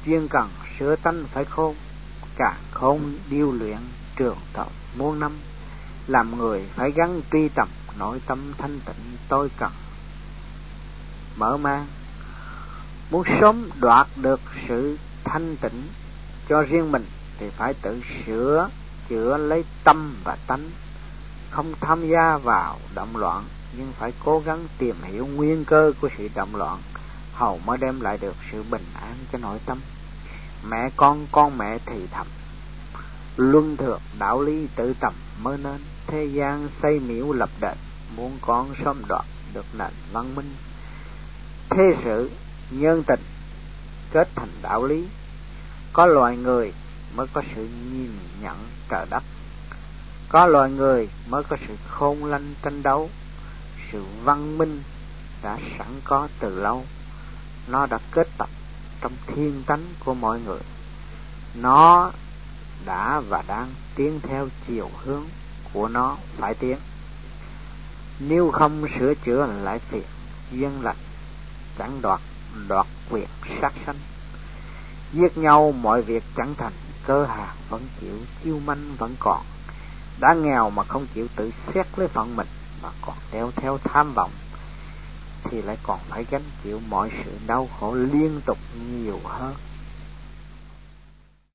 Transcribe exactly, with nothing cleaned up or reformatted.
chuyên cần sửa tánh phải khôn, càng khôn điêu luyện trường tồn muôn năm. Làm người phải gắn truy tầm nội tâm thanh tịnh tôi cần mở mang. Muốn sớm đoạt được sự thanh tịnh cho riêng mình thì phải tự sửa chữa lấy tâm và tánh, không tham gia vào động loạn, nhưng phải cố gắng tìm hiểu nguyên cơ của sự động loạn, hầu mới đem lại được sự bình an cho nội tâm. Mẹ con con mẹ thì thầm, luân thường đạo lý tự tầm mới nên. Thế gian xây miễu lập đền, muốn con sớm đoạt được nền văn minh. Thế sự nhân tình kết thành đạo lý, có loài người mới có sự nhìn nhận trời đất, có loài người mới có sự khôn lanh tranh đấu. Sự văn minh đã sẵn có từ lâu, nó đã kết tập trong thiên tánh của mọi người, nó đã và đang tiến theo chiều hướng của nó phải tiến. Nếu không sửa chữa lại phiền duyên lành, chẳng đoạt đoạt quyền sát sanh. Giết nhau mọi việc chẳng thành, cơ hàng vẫn chịu, chiêu manh vẫn còn. Đã nghèo mà không chịu tự xét lấy phận mình, mà còn đeo theo tham vọng, thì lại còn phải gánh chịu mọi sự đau khổ liên tục nhiều hơn.